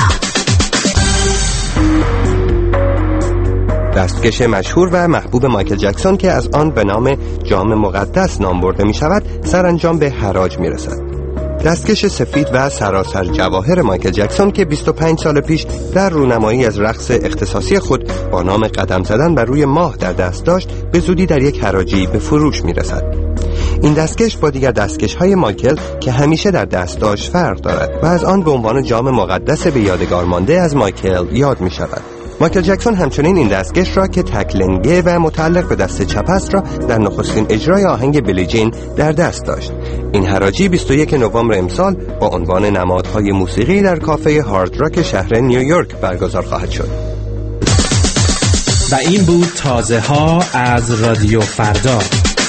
دستکش مشهور و محبوب مایکل جکسون که از آن به نام جام مقدس نام برده می شود سرانجام به حراج می رسد. دستکش سفید و سراسر جواهر مایکل جکسون که بیست و پنج سال پیش در رونمایی از رقص اختصاصی خود با نام قدم زدن بر روی ماه در دست داشت، به زودی در یک حراجی به فروش می رسد. این دستکش با دیگر دستکش‌های مایکل که همیشه در دست داشت فرق دارد و از آن به عنوان جام مقدس به یادگار مانده از مایکل یاد می شود. مایکل جکسون همچنین این دستکش را که تکلنگه و متعلق به دست چپ است را در نخستین اجرای آهنگ بیلی جین در دست داشت. این حراجی بیست و یکم نوامبر امسال با عنوان نمادهای موسیقی در کافه هارد راک شهر نیویورک برگزار خواهد شد. و این بود تازه ها از رادیو فردا.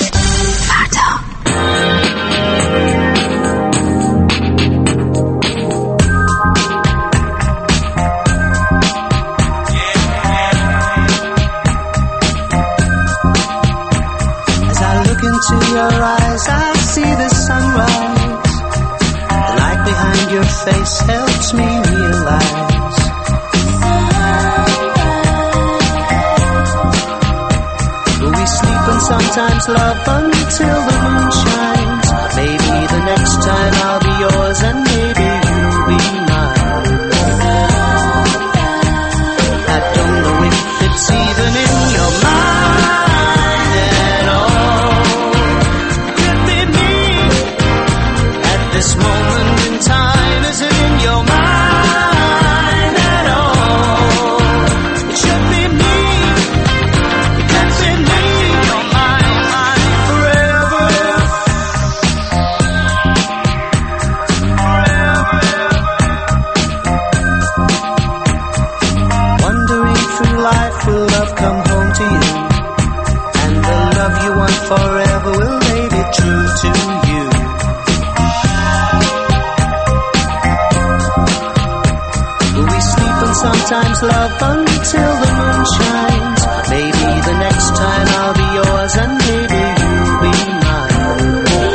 Into your eyes, I see the sunrise. The light behind your face helps me realize. We sleep and sometimes love until the moon shines. Maybe the next time I'll be yours and maybe you'll be mine. I don't know if it's even in your mind. This moment in time isn't in your mind at all. It should be me. That's in me. You're mine, mine forever. Forever. Wandering through life, will love come home to you? And the love you want forever, will they be true to you? Sometimes love until the moon shines. Maybe the next time I'll be yours and maybe you'll be mine.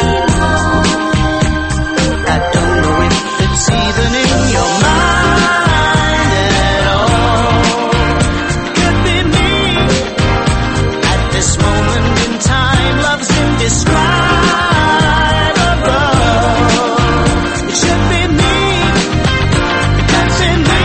I don't know if it's even in your mind at all. Could be me. At this moment in time, love's indescribable. It should be me. That's in me.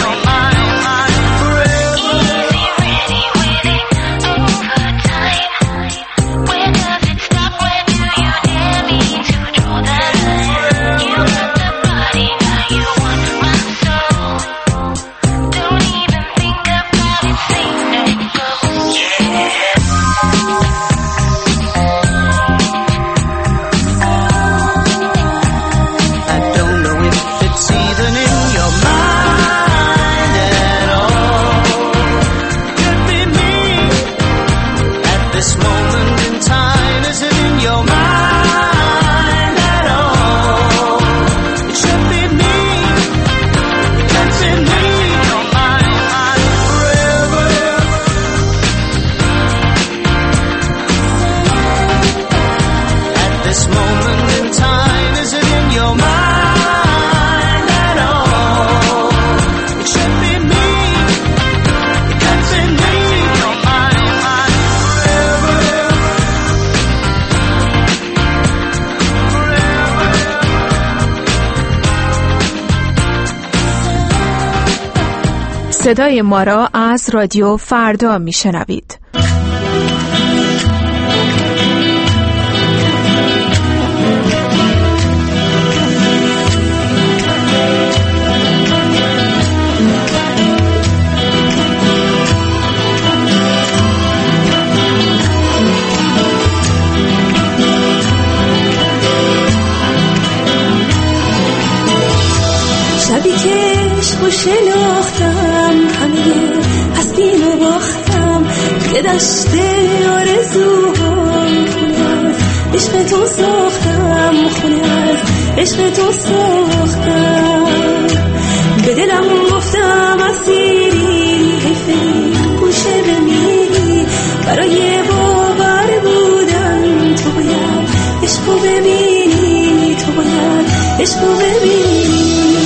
صدای ما را از رادیو فردا میشنوید. شبی که عشقو شناختم همه هستیم و باختم که دشت آرزوهام خونه از عشق تو ساختم خونه از عشق تو ساختم به دلم گفتم اسیری حیفه گوشه بمیری برای باور بودن تو باید عشقو ببینی تو باید عشقو ببینی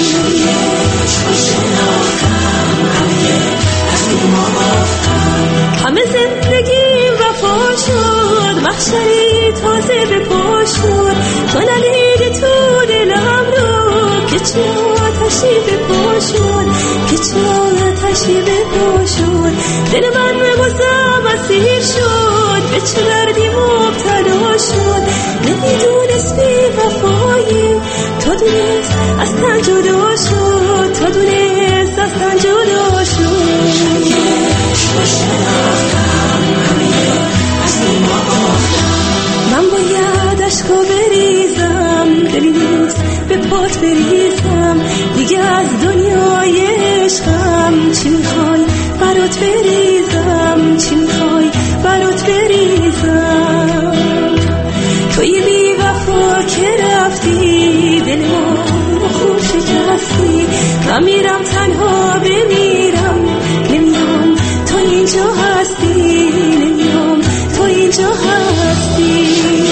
همه زندگیم وفا شد محشری تازه به پا شد تو ندیدی تو دلم رو که چه آتشی به پا شد که چه آتشی به پا شد دل من به غصه‌ام اسیر شد به چه دردی مبتلا شد تا دونست از تن جدا شد، تا دونست از تن جدا شد. من باید اشکا بریزم، دلی نیست به پات بریزم، دیگه از دنیای عشقم چی میخوای برات بریزم، چی میخوای برات بریزم. توی بی وفا که رفتی دل ما خوب شکستی، من میرم تنها بمیرم، نمیام تو اینجا هستی، نمیام تو اینجا هستی.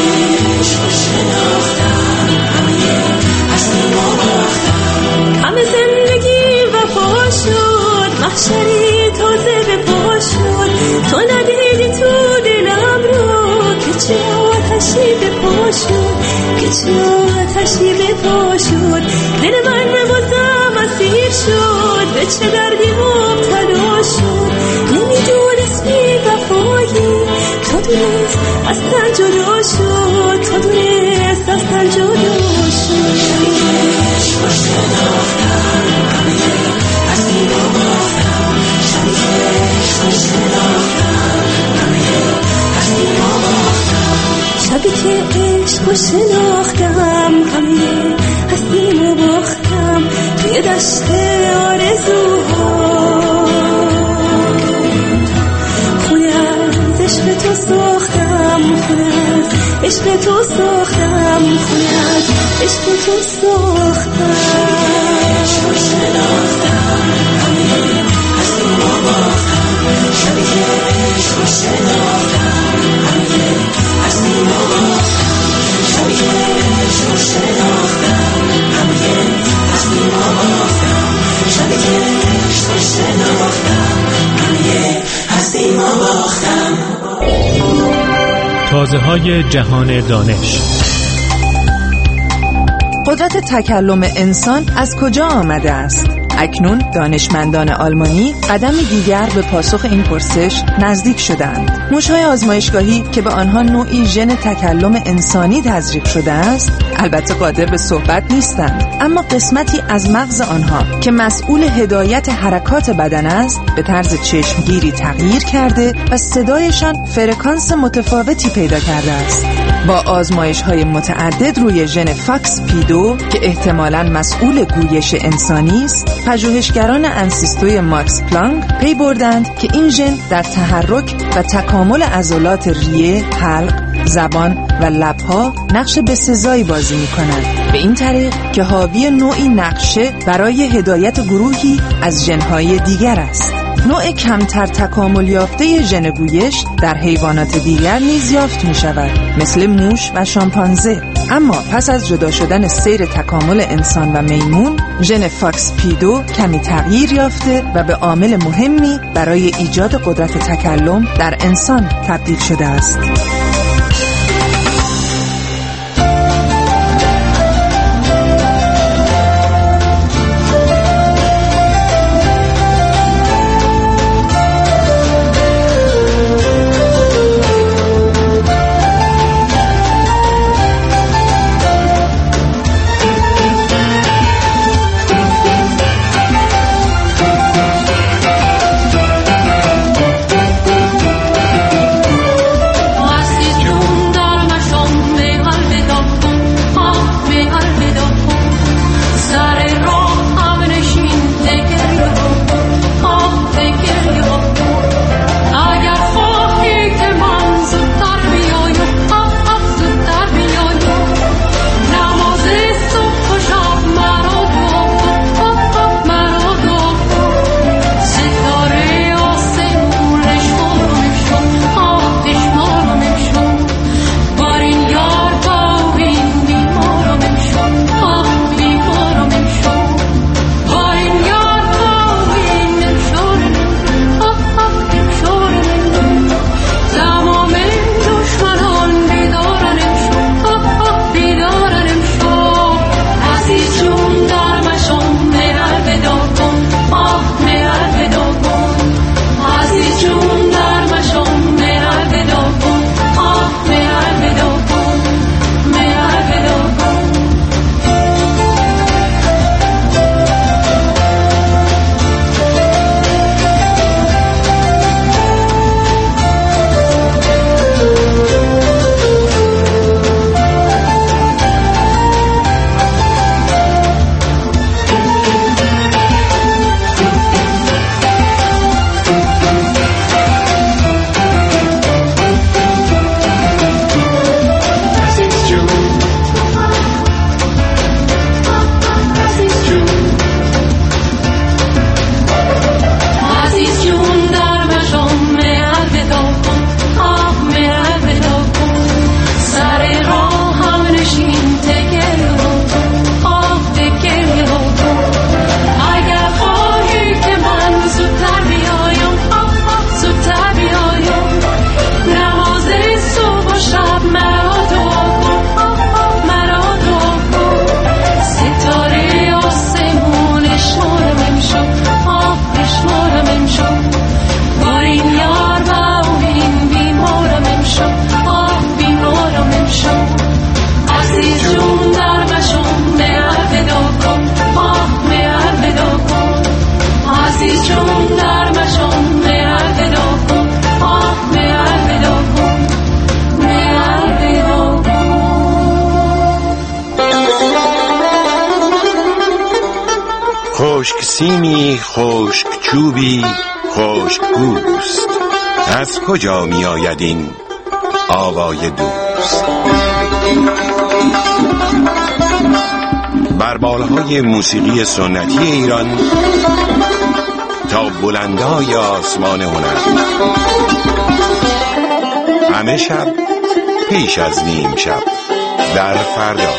همه زندگی وفا شد، محشری تازه به پا شد، تو ندیدی تو دلم رو که چه آتشی به پا شد، که چه آتشی به پا شد. دل من بازم اسیر شد، به چه دردی مبتلا شد، نمیدونست بی وفایی، تا دونست از تن جدا شد، تا دونست از تن جدا شد. شبی که عشق و شناختم، همه هستیم و باختم توی دشت آرزوها، خونه از عشق تو ساختم، خونه از عشق تو ساختم، خونه از عشق تو ساختم. عشق و شناختم، همه هستیم و باختم، شبی که عشق و شناختم، همه هستیم و باختم، شبی که عشق و شناختم، همه هستیم و باختم، شبی که عشق و شناختم، همه هستیم و باختم. تازه های جهان دانش. قدرت تکلم انسان از کجا آمده است؟ اکنون دانشمندان آلمانی قدمی دیگر به پاسخ این پرسش نزدیک شدند. موش‌های آزمایشگاهی که به آنها نوعی ژن تکلم انسانی تزریق شده است، البته قادر به صحبت نیستند، اما قسمتی از مغز آنها که مسئول هدایت حرکات بدن است، به طرز چشمگیری تغییر کرده و صدایشان فرکانس متفاوتی پیدا کرده است. با آزمایش‌های متعدد روی ژن فاکس پی دو که احتمالاً مسئول گویش انسانی است، پژوهشگران انسیستوی ماکس پلانک پی بردند که این ژن در تحرک و تکامل عضلات ریه، حلق، زبان و لب‌ها نقش بسزایی بازی می‌کند، به این طریق که حاوی نوعی نقشه برای هدایت گروهی از ژن‌های دیگر است. نوع کمتر تکامل یافته ژن گویش در حیوانات دیگر نیز یافت می شود، مثل موش و شامپانزه. اما پس از جدا شدن سیر تکامل انسان و میمون، ژن فاکس پی دو کمی تغییر یافته و به عامل مهمی برای ایجاد قدرت تکلم در انسان تبدیل شده است. از خشک سیمی خشک چوبی خشک پوست، از کجا می آید این آوای دوست؟ بر بالهای موسیقی سنتی ایران تا بلندای آسمان هنر، همه شب پیش از نیم شب در فردا.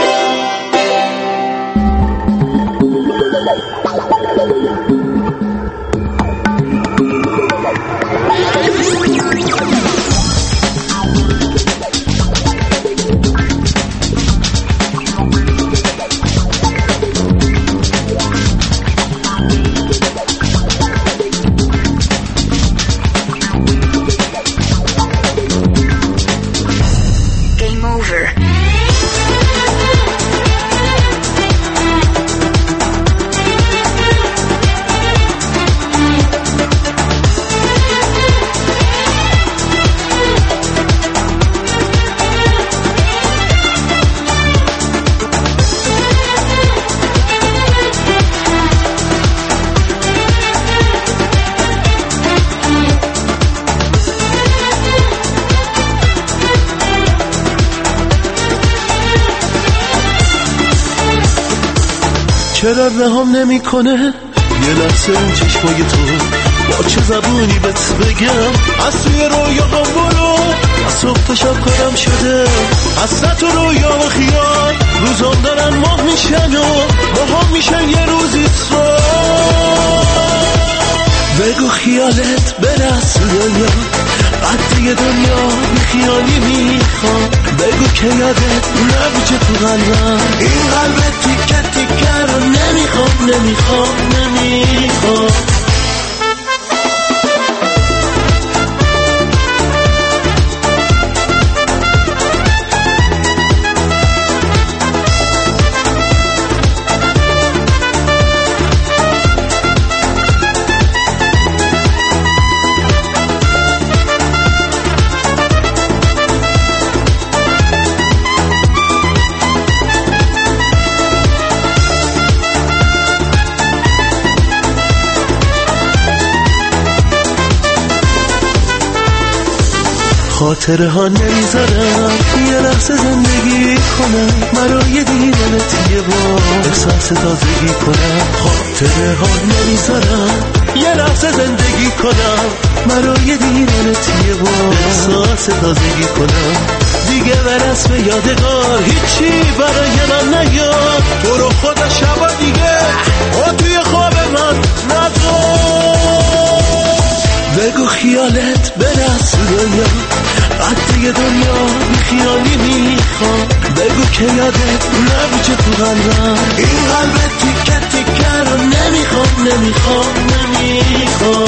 چرا رهام نمی کنه یه لحظه اون چشمای تو، با چه زبونی بهت بگم از توی رویاهام برو، از صبح تا شب کارم شده حسرت و رویا و خیال، روزام دارن ماه میشن و ماها میشن یه روزی سال. بگو خیالت برس دنیا قد دنیا بی خیالی میخوام، بگو که یادت نبیچه تو قلبم این قلبت تیکه تیکه رو نمیخوام نمیخوام نمیخوام. خاطره ها نمیذارم یه لحظه زندگی کنم، برای دیدنت یه بار احساس تازگی کنم. خاطره ها نمیذارم یه لحظه زندگی کنم، برای دیدنت یه بار احساس تازگی کنم. دیگه برس به یادگار هیچی برای من نیاد، تو رو خدا شبا دیگه او توی خواب من ندار. بگو خیالت برس دنیا قد دنیا بی خیالی میخوام، بگو که یادت نبیچه تو قلبم این قلبت تیکه تیکه رو نمیخوام نمیخوام نمیخوام.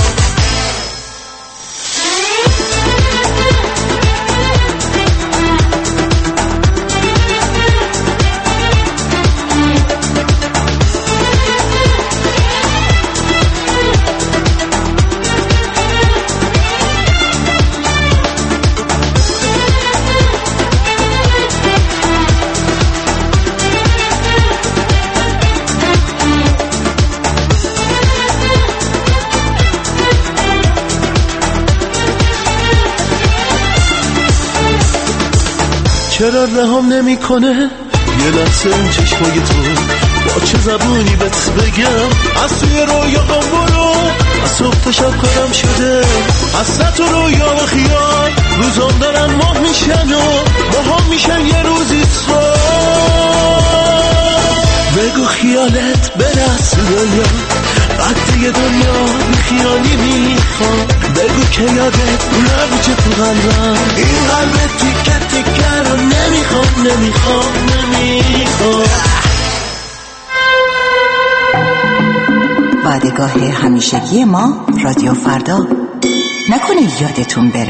چرا رهام نمی کنه یه لحظه اون چشمای تو، با چه زبونی بهت بگم از توی رویاهام برو، از صبح تا شب کارم شده حسرت و رویا و خیال، روزام دارن ماه میشن و ماها میشن یه روزی سال. بگو خیالت برس دنیا قد دنیا بی خیالی میخوام، بگو که یادت نبیچه تو قلبم این قلبت تیکه تیکه رو نمیخوام نمیخوام نمیخوام. وعدگاه همیشگی ما رادیو فردا، نکنه یادتون بره.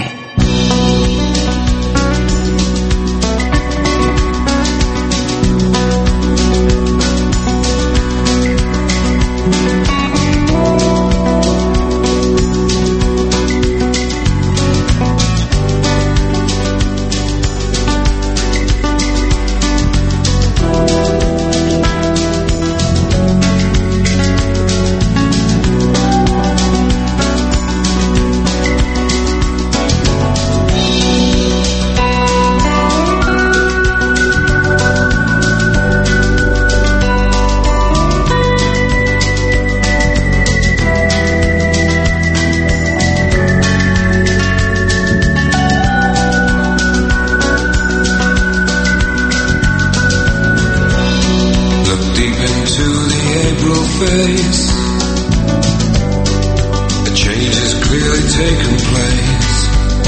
taken place.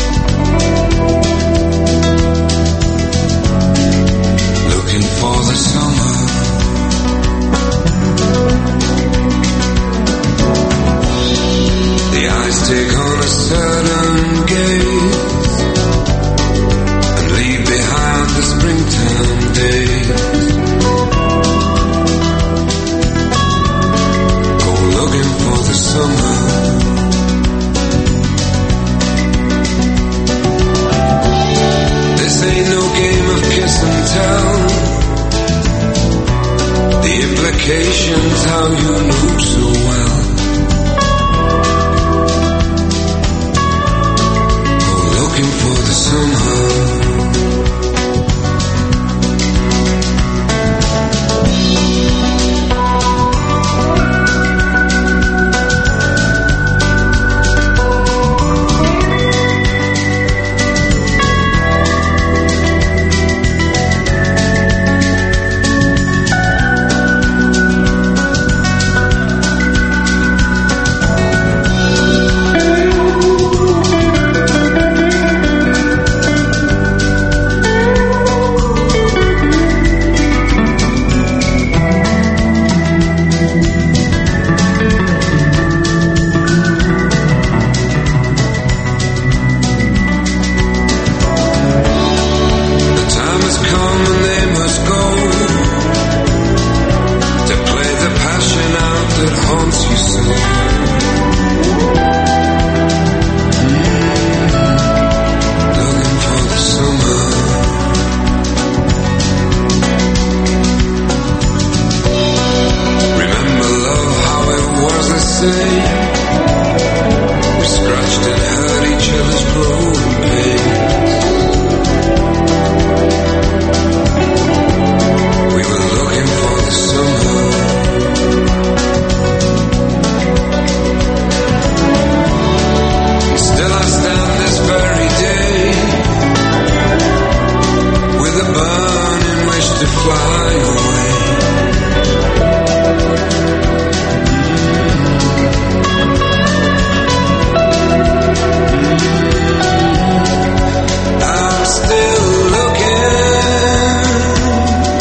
Looking for the summer. The eyes take on a certain gaze and leave behind the springtime days. Go looking for the summer. This ain't no game of kiss and tell. The implications how you know so well. Go looking for the summer.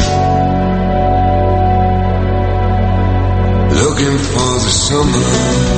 Looking for the summer.